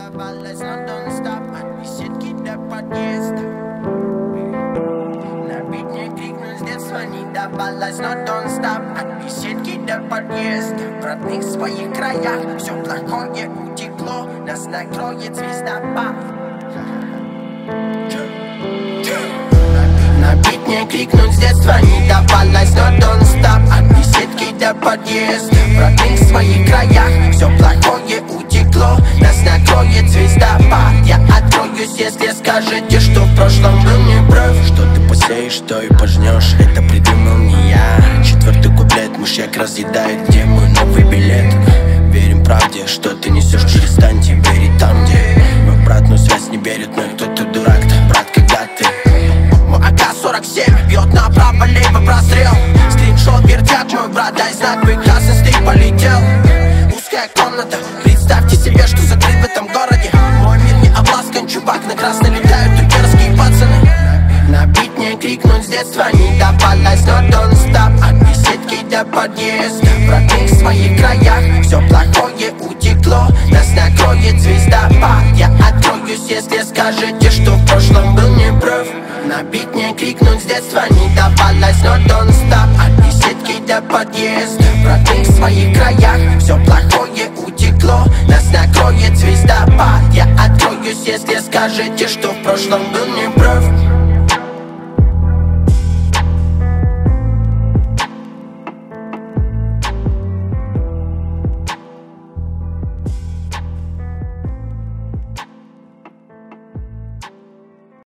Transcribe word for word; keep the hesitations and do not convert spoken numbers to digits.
давалось, но don't stop. От беседки до подъезда. На бит не крикнуть с детства не давалось, но don't stop. От беседки до подъезда. В родных своих краях все плохое утекло. Нас накроет звездопад. На бит не крикнуть с детства не давалось, но don't stop. От беседки до подъезда. В родных своих краях все плохое утекло. Нас накроет звездопад. Я откроюсь, если скажете, что в прошлом был неправ. Что ты посеешь, то и пожнешь. Это придумал не я. Четвертый куплет, мышьяк разъедает, где мой новый билет. Верим правде, что ты несешь, перестань верить там, где в обратную связь не берет. Но кто ты дурак-то, брат, когда ты? Мой А К сорок семь бьет направо-лево прострел. Скриншот вертят, мой брат, дай знак, вы красный стык полетел. Узкая комната, представьте себе, что закрыт в этом городе. Мой мир не обласкан, чувак, на красный летают только дерзкие пацаны. На бит не крикнуть с детства не давалось, но don't stop. От беседки до подъезда. В родных своих краях все плохое утекло. Нас накроет звездопад. Я откроюсь, если скажете, что в прошлом был неправ. На бит не крикнуть с детства не давалось, но don't stop. От беседки до подъезда. В родных своих краях все плохое утекло. Нас накроет звездопад. Я откроюсь, если скажете, что в прошлом был неправ.